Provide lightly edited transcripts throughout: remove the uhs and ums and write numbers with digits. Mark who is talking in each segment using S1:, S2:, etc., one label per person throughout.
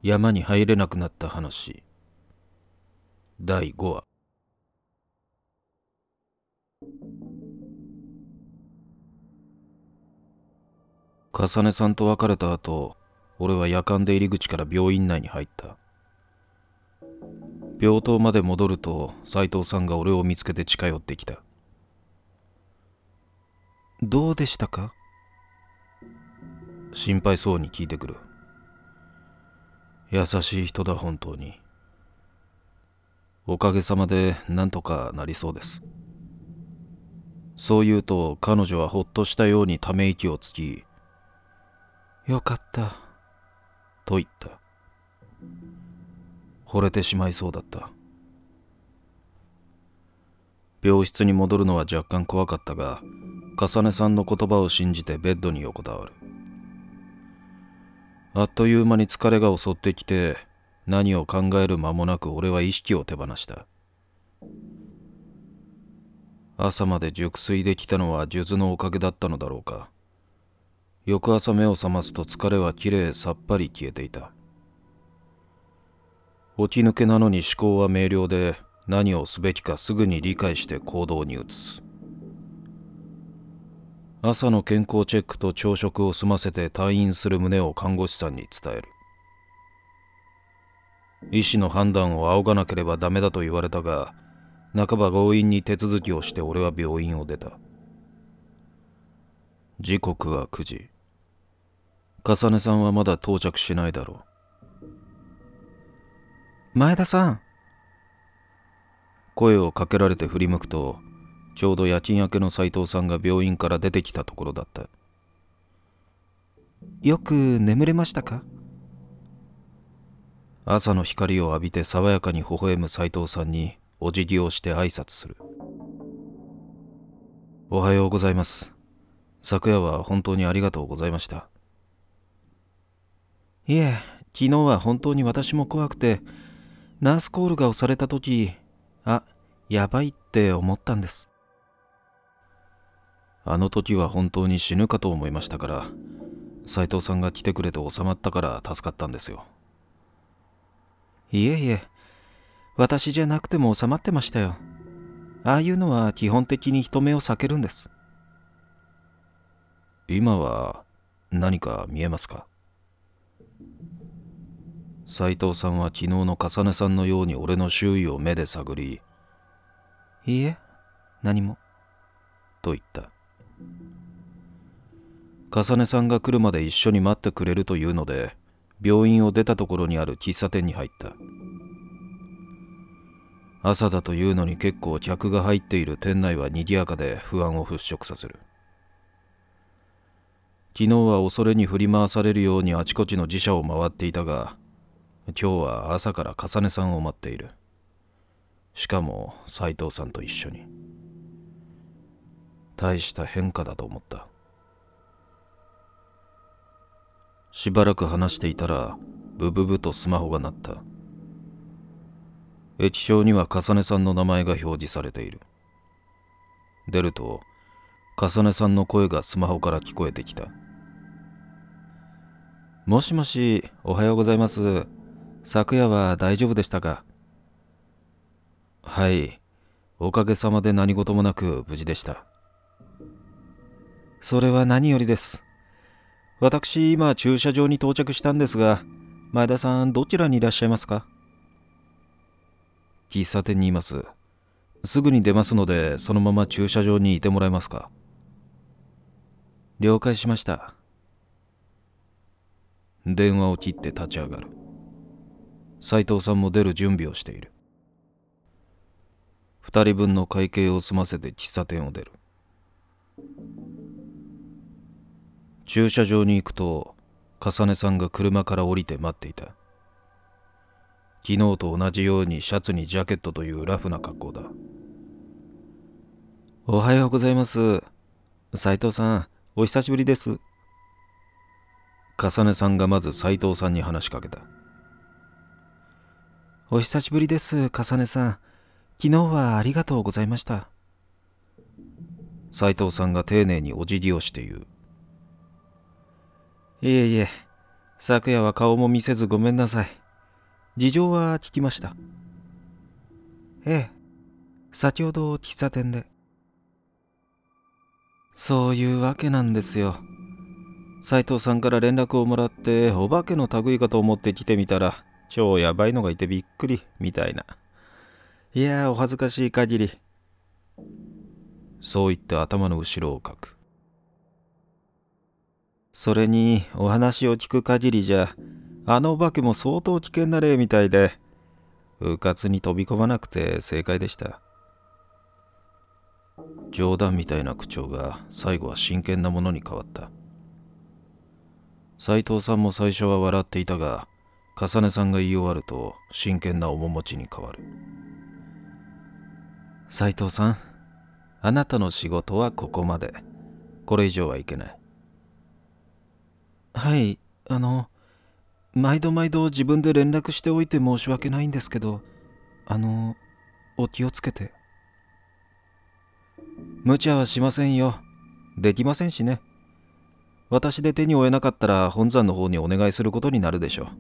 S1: 山に入れなくなった話第5話。重ねさんと別れた後、俺は夜間で入り口から病院内に入った。病棟まで戻ると斉藤さんが俺を見つけて近寄ってきた。どうでしたか？心配そうに聞いてくる。優しい人だ本当に。おかげさまでなんとかなりそうです。そう言うと彼女はほっとしたようにため息をつき、よかったと言った。惚れてしまいそうだった。病室に戻るのは若干怖かったが、重ねさんの言葉を信じてベッドに横たわる。あっという間に疲れが襲ってきて、何を考える間もなく俺は意識を手放した。朝まで熟睡できたのは数珠のおかげだったのだろうか。翌朝目を覚ますと疲れはきれいさっぱり消えていた。起き抜けなのに思考は明瞭で、何をすべきかすぐに理解して行動に移す。朝の健康チェックと朝食を済ませて退院する旨を看護師さんに伝える。医師の判断を仰がなければダメだと言われたが、半ば強引に手続きをして俺は病院を出た。時刻は9時。重ねさんはまだ到着しないだろう。前田さん。声をかけられて振り向くと、ちょうど夜勤明けの斉藤さんが病院から出てきたところだった。よく眠れましたか？朝の光を浴びて爽やかに微笑む斉藤さんにお辞儀をして挨拶する。おはようございます。昨夜は本当にありがとうございました。いえ、昨日は本当に私も怖くて、ナースコールが押された時、やばいって思ったんです。あの時は本当に死ぬかと思いましたから、斉藤さんが来てくれて収まったから助かったんですよ。いえいえ、私じゃなくても収まってましたよ。ああいうのは基本的に人目を避けるんです。今は何か見えますか？斉藤さんは昨日の重ねさんのように俺の周囲を目で探り、いいえ、何も、と言った。重ねさんが来るまで一緒に待ってくれるというので、病院を出たところにある喫茶店に入った。朝だというのに結構客が入っている店内は賑やかで不安を払拭させる。昨日は恐れに振り回されるようにあちこちの自社を回っていたが、今日は朝から重ねさんを待っている。しかも斉藤さんと一緒に。大した変化だと思った。しばらく話していたら、ブブブとスマホが鳴った。液晶には重ねさんの名前が表示されている。出ると、重ねさんの声がスマホから聞こえてきた。もしもし、おはようございます。昨夜は大丈夫でしたか？はい、おかげさまで何事もなく無事でした。それは何よりです。私、今駐車場に到着したんですが、前田さんどちらにいらっしゃいますか？喫茶店にいます。すぐに出ますので、そのまま駐車場にいてもらえますか？了解しました。電話を切って立ち上がる。斉藤さんも出る準備をしている。二人分の会計を済ませて喫茶店を出る。駐車場に行くと、重ねさんが車から降りて待っていた。昨日と同じようにシャツにジャケットというラフな格好だ。おはようございます。斉藤さん、お久しぶりです。重ねさんがまず斉藤さんに話しかけた。お久しぶりです、重ねさん。昨日はありがとうございました。斉藤さんが丁寧にお辞儀をして言う。いえいえ、 昨夜は顔も見せずごめんなさい。事情は聞きました。ええ、先ほど喫茶店で。そういうわけなんですよ。斉藤さんから連絡をもらってお化けの類かと思って来てみたら超やばいのがいてびっくりみたいな。いやー、お恥ずかしい限り。そう言って頭の後ろをかく。それにお話を聞く限りじゃあのお化けも相当危険な例みたいで、うかつに飛び込まなくて正解でした。冗談みたいな口調が最後は真剣なものに変わった。斉藤さんも最初は笑っていたが、重ねさんが言い終わると真剣な面持ちに変わる。斉藤さん、あなたの仕事はここまで。これ以上はいけない。はい、毎度毎度自分で連絡しておいて申し訳ないんですけど、お気をつけて。無茶はしませんよ。できませんしね。私で手に負えなかったら本山の方にお願いすることになるでしょう。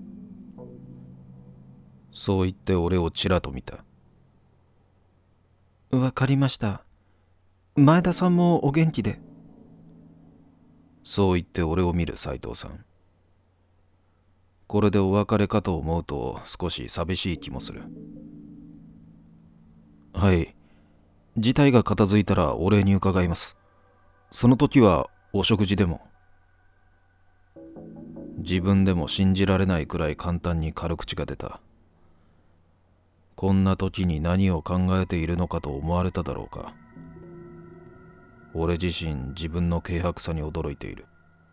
S1: そう言って俺をちらと見た。わかりました。前田さんもお元気で。そう言って俺を見る斉藤さん。これでお別れかと思うと少し寂しい気もする。はい。事態が片付いたらお礼に伺います。その時はお食事でも。自分でも信じられないくらい簡単に軽口が出た。こんな時に何を考えているのかと思われただろうか。俺自身自分の軽薄さに驚いている。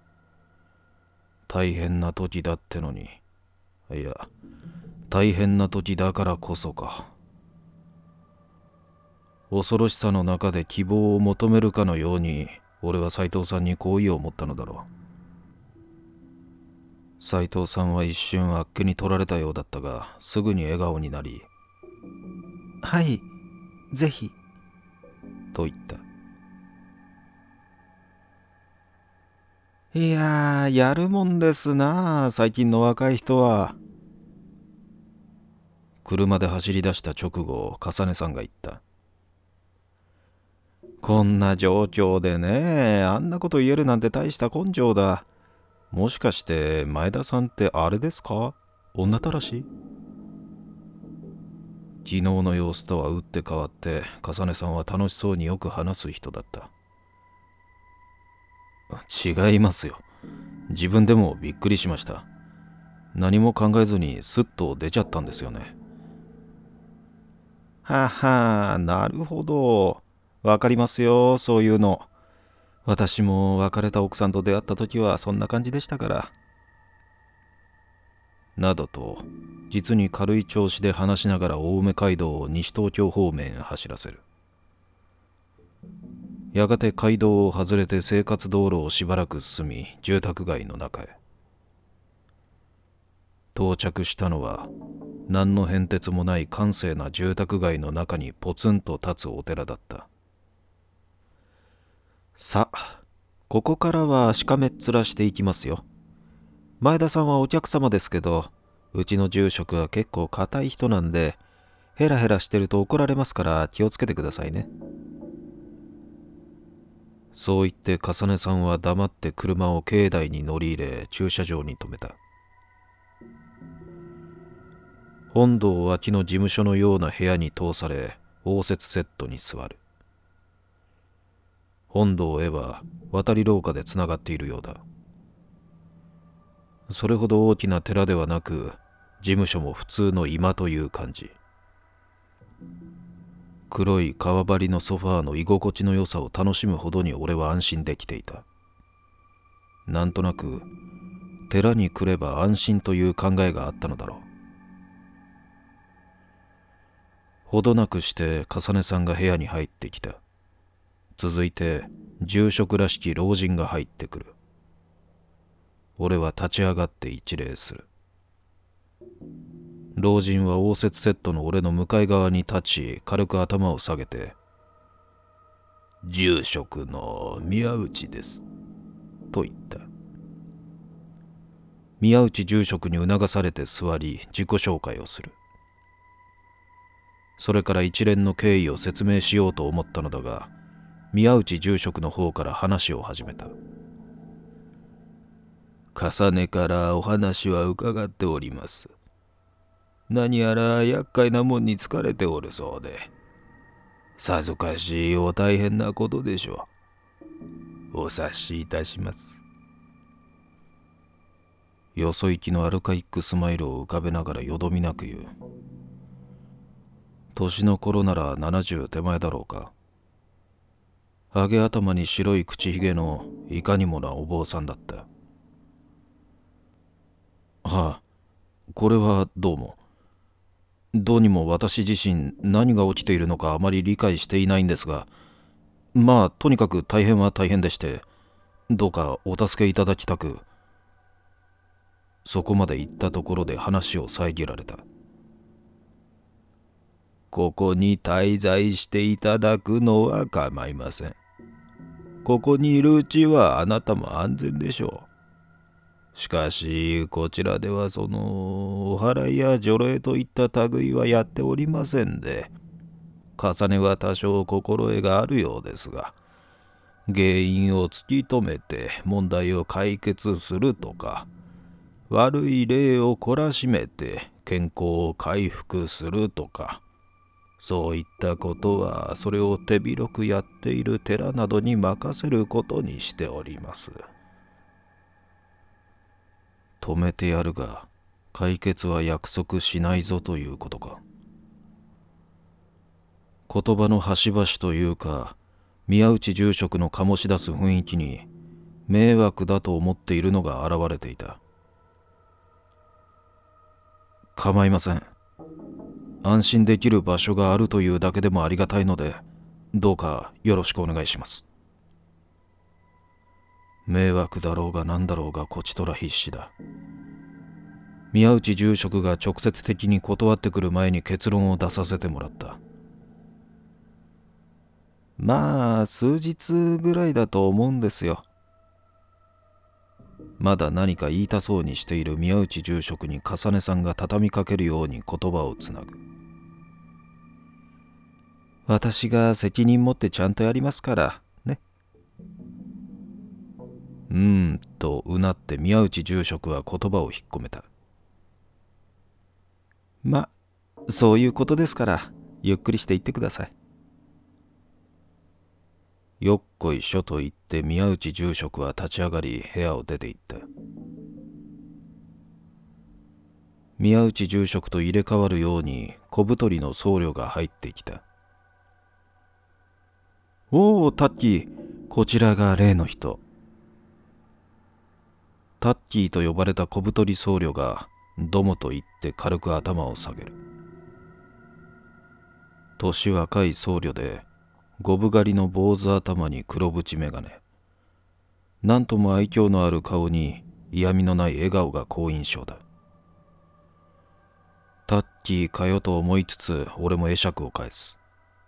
S1: 大変な時だってのに、いや、大変な時だからこそか。恐ろしさの中で希望を求めるかのように、俺は斉藤さんに好意を持ったのだろう。斉藤さんは一瞬あっけに取られたようだったが、すぐに笑顔になり、はい、ぜひ、と言った。いやー、やるもんですなあ、最近の若い人は。車で走り出した直後、重ねさんが言った。こんな状況でね、あんなこと言えるなんて大した根性だ。もしかして前田さんってあれですか？女たらし？昨日の様子とは打って変わって、重ねさんは楽しそうによく話す人だった。違いますよ。自分でもびっくりしました。何も考えずにスッと出ちゃったんですよね。はは、なるほど。わかりますよ、そういうの。私も別れた奥さんと出会った時はそんな感じでしたから。などと、実に軽い調子で話しながら青梅街道を西東京方面へ走らせる。やがて街道を外れて生活道路をしばらく進み、住宅街の中へ。到着したのは、何の変哲もない閑静な住宅街の中にポツンと立つお寺だった。さあ、ここからはしかめっ面していきますよ。前田さんはお客様ですけど、うちの住職は結構固い人なんで、ヘラヘラしてると怒られますから気をつけてくださいね。そう言って重ねさんは黙って車を境内に乗り入れ駐車場に停めた。本堂脇の事務所のような部屋に通され、応接セットに座る。本堂へは渡り廊下でつながっているようだ。それほど大きな寺ではなく、事務所も普通の居間という感じ。黒い革張りのソファーの居心地の良さを楽しむほどに俺は安心できていた。なんとなく寺に来れば安心という考えがあったのだろう。ほどなくして重ねさんが部屋に入ってきた。続いて住職らしき老人が入ってくる。俺は立ち上がって一礼する。老人は応接セットの俺の向かい側に立ち、軽く頭を下げて、住職の宮内です、と言った。 宮内住職に促されて座り自己紹介をする。それから一連の経緯を説明しようと思ったのだが、宮内住職の方から話を始めた。重ねからお話は伺っております。何やら厄介なもんに疲れておるそうで、さぞかしお大変なことでしょう。お察しいたします。よそ行きのアルカイックスマイルを浮かべながらよどみなく言う。年の頃なら70手前だろうか。ハゲ頭に白い口ひげのいかにもなお坊さんだった。はあ、これはどうも。どうにも私自身何が起きているのかあまり理解していないんですが、まあとにかく大変は大変でして、どうかお助けいただきたく。そこまで言ったところで話を遮られた。ここに滞在していただくのは構いません。ここにいるうちはあなたも安全でしょう。しかしこちらではそのお祓いや除霊といった類はやっておりませんで、重ねは多少心得があるようですが、原因を突き止めて問題を解決するとか、悪い霊を懲らしめて健康を回復するとか、そういったことはそれを手広くやっている寺などに任せることにしております。止めてやるが解決は約束しないぞということか。言葉の端々というか、宮内住職の醸し出す雰囲気に迷惑だと思っているのが現れていた。構いません。安心できる場所があるというだけでもありがたいので、どうかよろしくお願いします。迷惑だろうが何だろうがこちとら必死だ。宮内住職が直接的に断ってくる前に結論を出させてもらった。まあ数日ぐらいだと思うんですよ。まだ何か言いたそうにしている宮内住職に重ねさんが畳みかけるように言葉をつなぐ。私が責任持ってちゃんとやりますからね。とうなって宮内住職は言葉を引っ込めた。ま、そういうことですからゆっくりして言ってください。よっこいしょと言って宮内住職は立ち上がり部屋を出て行った。宮内住職と入れ替わるように小太りの僧侶が入ってきた。おお、タッキー、こちらが例の人。タッキーと呼ばれた小太り僧侶がどもと言って軽く頭を下げる。年若い僧侶で五分刈りの坊主頭に黒縁眼鏡。なんとも愛嬌のある顔に嫌味のない笑顔が好印象だ。タッキーかよと思いつつ俺も会釈を返す。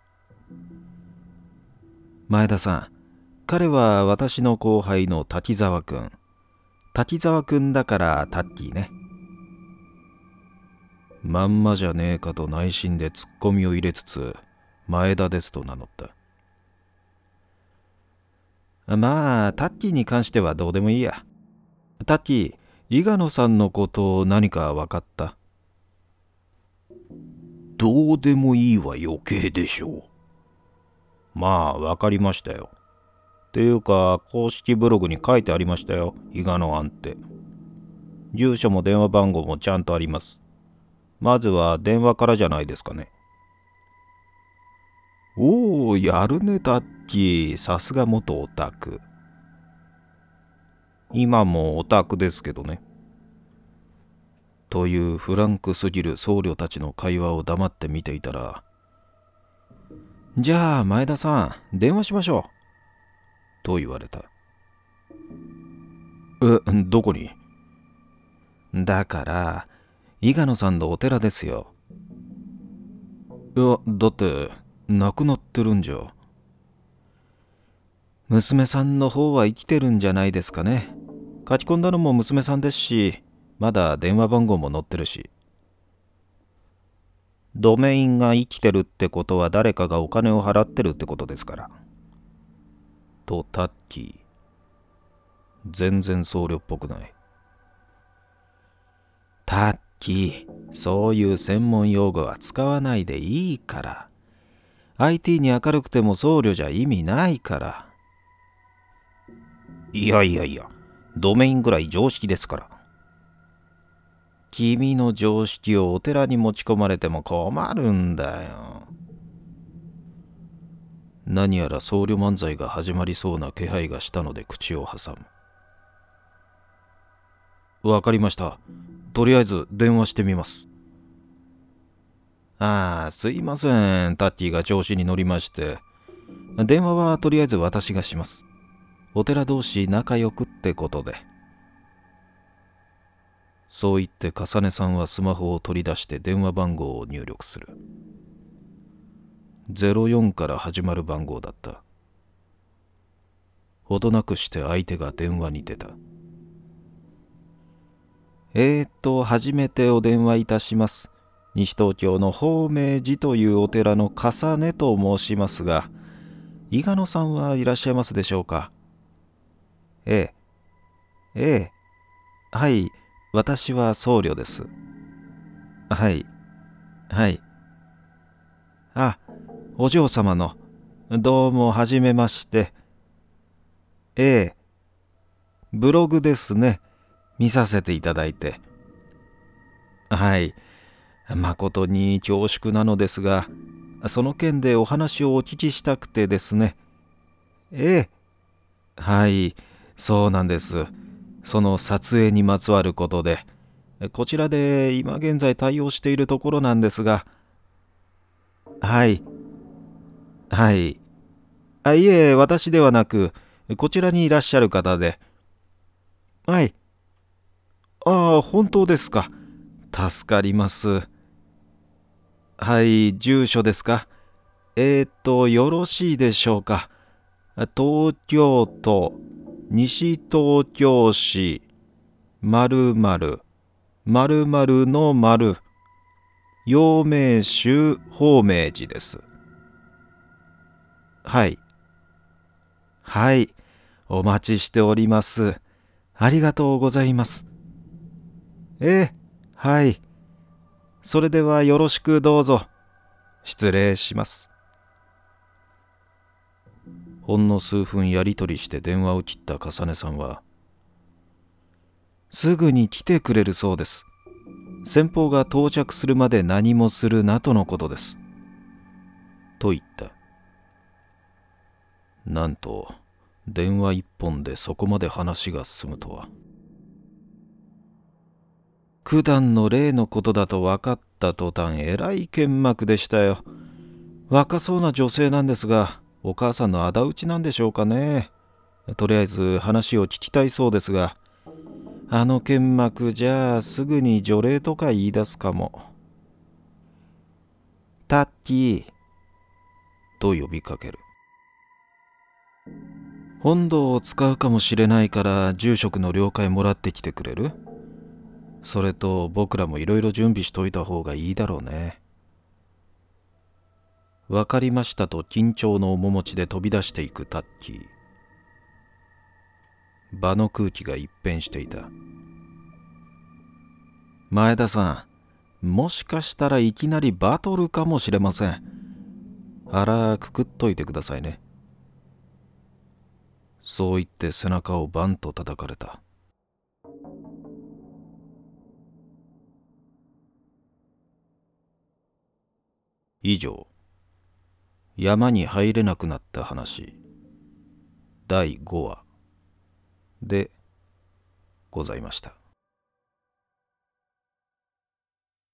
S1: 前田さん、彼は私の後輩の滝沢くん。滝沢くんだからタッキーね。まんまじゃねえかと内心でツッコミを入れつつ、前田ですと名乗った。まあタッキーに関してはどうでもいいや。タッキー、伊賀野さんのこと何か分かった？どうでもいいは余計でしょう。まあ分かりましたよ。っていうか公式ブログに書いてありましたよ、伊賀野案って。住所も電話番号もちゃんとあります。まずは電話からじゃないですかね。おお、やるねタッキー、さすが元オタク。今もオタクですけどね。というフランクすぎる僧侶たちの会話を黙って見ていたら、じゃあ前田さん、電話しましょう。と言われた。どこに？だから、伊賀野さんのお寺ですよ。いや、だって、亡くなってるんじゃ。娘さんの方は生きてるんじゃないですかね。書き込んだのも娘さんですし、 まだ電話番号も載ってるし。ドメインが生きてるってことは誰かがお金を払ってるってことですから。とタッキー。全然僧侶っぽくない。タッキー、そういう専門用語は使わないでいいから。IT に明るくても僧侶じゃ意味ないから。いや、ドメインぐらい常識ですから。君の常識をお寺に持ち込まれても困るんだよ。何やら僧侶漫才が始まりそうな気配がしたので口を挟む。わかりました。とりあえず電話してみます。すいません。タッキーが調子に乗りまして。電話はとりあえず私がします。お寺同士仲良くってことで。そう言ってかさねさんはスマホを取り出して電話番号を入力する。04から始まる番号だった。ほどなくして相手が電話に出た。初めてお電話いたします。西東京の法明寺というお寺のかさねと申しますが、伊賀野さんはいらっしゃいますでしょうか。はい、私は僧侶です。はい。お嬢様の、どうもはじめまして。ブログですね。見させていただいて。はい。誠に恐縮なのですが、その件でお話をお聞きしたくてですね。はい、そうなんです。その撮影にまつわることで、こちらで今現在対応しているところなんですが、はい。いえ、私ではなく、こちらにいらっしゃる方で。はい。本当ですか。助かります。はい、住所ですか。よろしいでしょうか。東京都西東京市〇〇〇〇の〇陽明宗法明寺です。はい。お待ちしております。ありがとうございます。はい。それではよろしくどうぞ。失礼します。ほんの数分やりとりして電話を切ったかさねさんは、すぐに来てくれるそうです。先方が到着するまで何もするなとのことです。と言った。なんと、電話一本でそこまで話が進むとは。九段の例のことだと分かった途端、えらい剣幕でしたよ。若そうな女性なんですが、お母さんの仇討ちなんでしょうかね。とりあえず話を聞きたいそうですが、あの剣幕じゃあすぐに除霊とか言い出すかも。タッキーと呼びかける。本堂を使うかもしれないから住職の了解もらってきてくれる？それと僕らもいろいろ準備しといた方がいいだろうね。わかりましたと緊張の面持ちで飛び出していくタッキー。場の空気が一変していた。前田さん、もしかしたらいきなりバトルかもしれません。腹くくっといてくださいね。そう言って背中をバンと叩かれた。以上、山に入れなくなった話第5話でございました。